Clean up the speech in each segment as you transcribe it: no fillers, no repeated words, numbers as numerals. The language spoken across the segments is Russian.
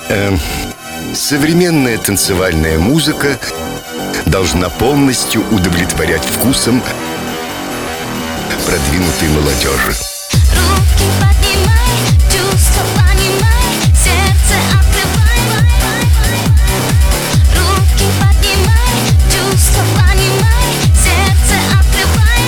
Современная танцевальная музыка должна полностью удовлетворять вкусам продвинутой молодежи. Руки поднимай, чувства понимай, сердце открывай. Руки поднимай, чувства понимай, сердце открывай.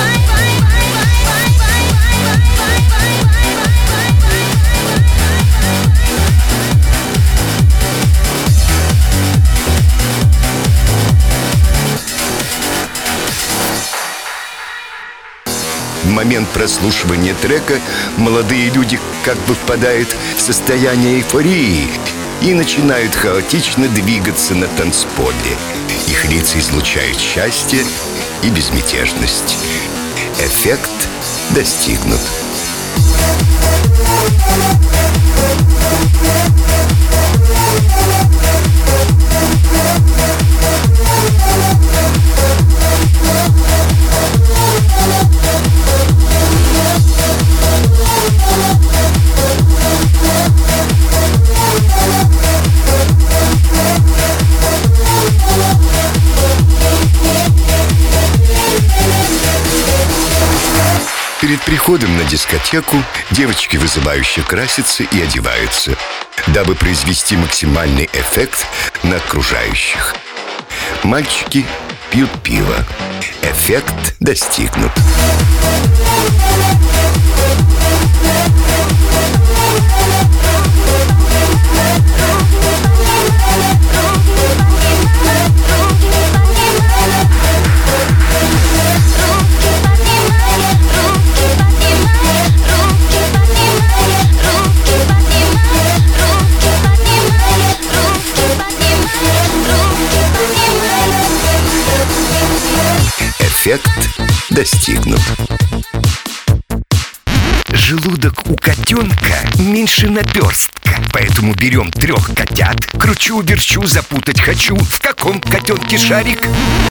В момент прослушивания трека молодые люди как бы впадают в состояние эйфории и начинают хаотично двигаться на танцполе. Их лица излучают счастье и безмятежность. Эффект достигнут. Перед приходом на дискотеку девочки вызывающе красятся и одеваются, дабы произвести максимальный эффект на окружающих. Мальчики пьют пиво. Эффект достигнут. Эффект достигнут. Желудок у котенка меньше наперстка. Поэтому берем 3 котят. Кручу-верчу, запутать хочу. В каком котенке шарик?